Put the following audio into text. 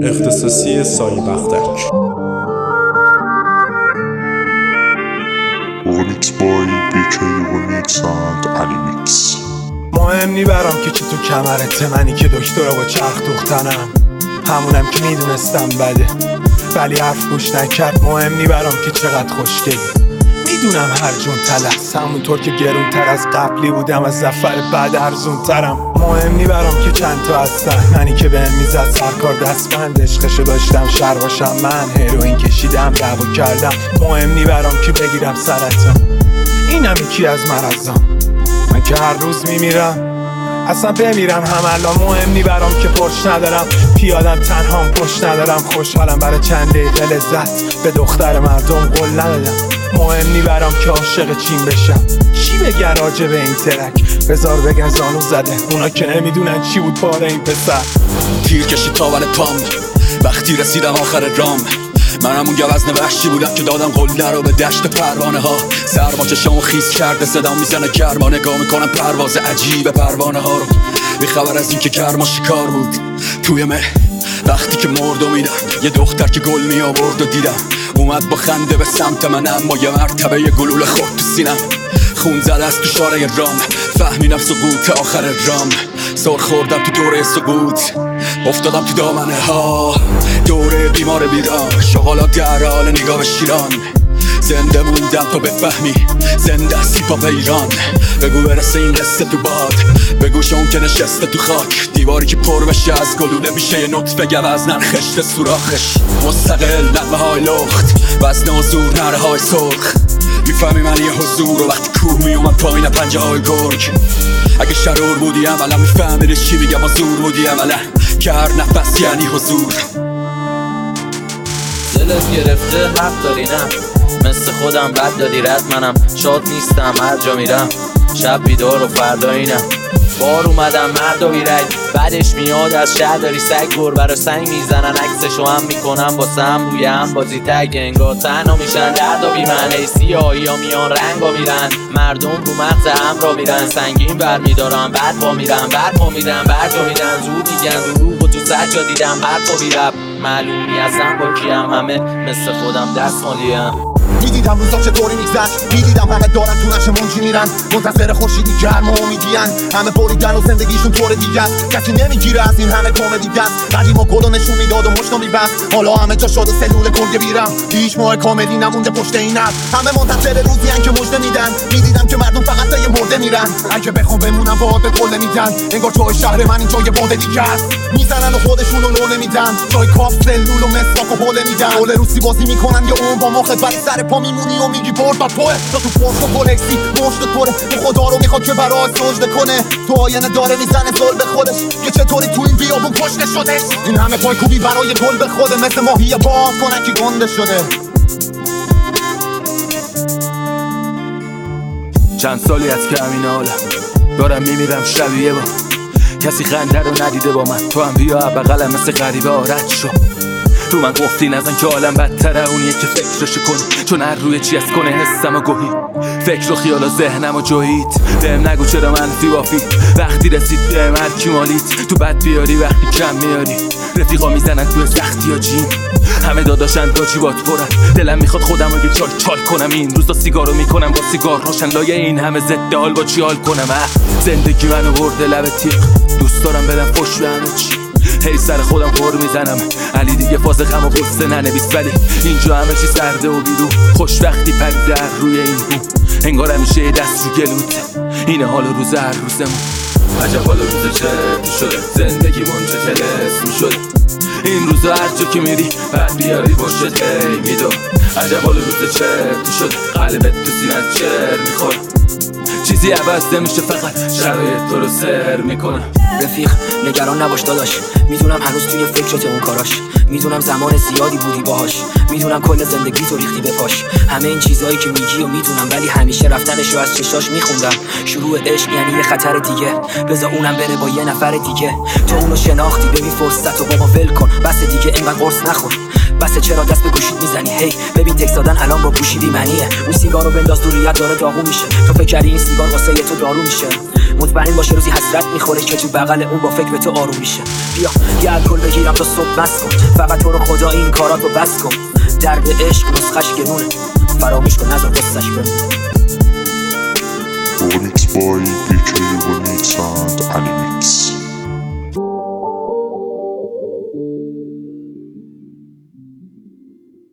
اختصاصی سایه بختک. Remix boy BK Remix and Animix. مهم نی برام که چی تو کمرته، منی که دکترا با چرخ دوختنم، همونم که میدونستم بده ولی حرف گوش نکرد. مهم نی برام که چقدر خوشگلی، میدونم هر جون تلخص، همونطور که گرونتر از قبلی بودم از زفر بعد ارزون ترم. مهم نی برام که چند تا هستن، منی که بهم میزد سرکار دستبند، عشقشو داشتم شر باشم، من هروئین کشیدم دعوا کردم. مهم نی برام که بگیرم سرطان، اینم یکی از مرضام، من که هر روز میمیرم اصلا بمیرم هم الان. مهم نی برام که پرش ندارم، پیادم تنهام پشت ندارم، خوشحالم برای چند دقیقه لذت، به دختر مردم قول ندادم. مهم نی برام که عاشق چین بشم، چی بگن راجع به این ترک، بذار بگن زانو زده، اونا که نمیدونن چی بود باره این پسر. تیر کشید تاول پام وقتی رسیدم آخر رام، من همون گوزن وحشی بودم که دادم قله رو به دشت پروانه ها. سرما چشامو خیس کرده، صدام میزنه گرما، نگاه میکنم پرواز عجیب پروانه ها رو، بی خبر از این که گرما شکار بود توی مه. وقتی که مردو میدم یه دختر که گل می آورد و دیدم اومد با خنده به سمت من، اما یه مرتبه یه گلوله خورد تو سینم، خون زده از تو شاره رام، فهمیدم سقوط آخر رام. سر خوردم تو دوره سقوط، افتادم تو دامنه ها، دوره بیمار بیران، شغالا در حال نگاه به شیران. زنده موندم تا بفهمی زنده است هیپاپ ایران، بگو برسه این قصه تو باد، بگو شون که نشسته تو خاک، دیواری که پر بشه از گلوله میشه یه نطفه گوزنن خشت سوراخش، مستقل نغمه های لخت وزن حضور نره های سرخ، میفهمی من یه حضور و وقتی کوه میومد پایین پنجه های گرگ. اگه شرور بودی عملا میفهمیدی چی میگم، و زور بودی عملا که هر نفس یعنی حضور. دلت گرفته حق داری، نه مثل خودم بد داری رد، منم شاد نیستم هر جا میرم، شب بیدار و فردا اینم بار اومدم مرد و بیرگ، بعدش میاد از شهر داری سگ گر برا سنگ میزنن، عکسشو هم میکنم با سم روی هم بازی تگ، انگار تنها میشن درد و بیمنه، سیاهی ها میان رنگ ها میرن، مردم رو مغز هم را میرن، سنگین بر میدارم بعد پا میرن، بعد پا میدن برجا میدن، زور میگن دروغ و تو سجا دیدم برد و بیرب، معلومی ازم با کیم، همه مثل خودم دستمالیم. میدیدم روزا چطوری میگذشت، میدیدم همه دارن تو نقش منجی میرن، منتظر خورشیدی گرم و امیدین، همه بریدن و زندگیشون طور دیگه، کسی نمیگیره از این همه کمدی است، قدیما گلو نشون میداد و مشتو میبست، حالا همه جا شد و سلول گرگه بیرم، هیچ ماه کاملی نمونده پشت این است، همه منتظر روزی ان که مژده میدن، میدیدم که مردم فقط تا یه مرده میرن، اگه بخوام بمونم باهات به قله میدن، انگار جای شهر من اینجا یه باده دیگه است، میزنن و خودشونو لونه میدن، جای کاف سلول و مسواک و حوله میدن، حول روسی بازی میکنن یا اون با مخت ولی سر پا میمونی و میگی برد با توه، تا تو پرس و کلکسی مشت توره، تو خدا رو میخواد که برای سجده کنه، تو آینه داره میزنه زل به خودش که چطوری تو این بیابون کشته شدش، این همه پای کوبی برای گل به خوده، مثل ماهی باز کنن که گنده شده. چند سالی از که همین حالم دارم میمیرم شبیه با کسی خنده رو ندیده با من، تو هم بیا بغلم مثل غریبه رد شو، رو من گفتی نزن که عالم بدتره اونیه که فکرشو کنی، چون هر روی چی از کنه حسم و گوهی، فکر و خیال و ذهنم و جویید، بهم نگو چرا منفی وافی، وقتی رسید بهم هر کی مالید، تو بد بیاری وقتی کم میاری، رفیقا میزنن تو سختی یا جین، همه داداشن داجی بات پرن، دلم میخواد خودم رو یه چال کنم، این روزا سیگارو میکنم با سیگار روشن، لایه این همه ضد حال با چی حال کنم، زندگی منو برده لب تیغ، دوست دارم بدم فش به همه چی، هی سر خودم غر میزنم، علی دیگه فاز غم و غصه ننویس، ولی اینجا همه چی سرده و بیرو، خوشبختی پریده روی این بوم، انگار همیشه یه دست رو گلوت، اینه حال روز هر روزمون. عجب حال روز چرتی شده، زندگی منجا تلسم شده، این روزا هر جا که میری بعد بیاری پشت هی میدو، عجب حال روز چرتی شده، قلبت تو سینت چر میخوره، چیزی عوض نمیشه فقط شرایط تو رو سر میکنه. رفیق نگران نباش داداش، میدونم هنوز توی فکرت اون کاراش، میدونم زمان زیادی بودی باهاش، میدونم کل زندگی تو ریختی به پاش، همه این چیزایی که میگی و میدونم، ولی همیشه رفتنشو از چشاش میخوندم، شروع عشق یعنی یه خطر دیگه، بذار اونم بره با یه نفر دیگه، تو اونو شناختی ببین فرصت و بابا ول کن، بس دیگه اینقدر قرص نخور، بسه چرا دست به گوشید میزنی هی ببین تکس دادن الان با پوشیدی منیه اون سیگارو بنداز دوریت داره داغو میشه تو فکر کردی این سیگار واسه تو دارو میشه مطمئن باشه روزی حسرت میخوره که تو بغل اون با فکر به تو آروم میشه بیا یه الکل بگیرم تا صبح مست کن فقط تو رو خدا این کاراتو بس کن درد عشق نسخش گرونه فراموش کن نذار قصه‌اش بمونه Remix by BK Remix and Anime.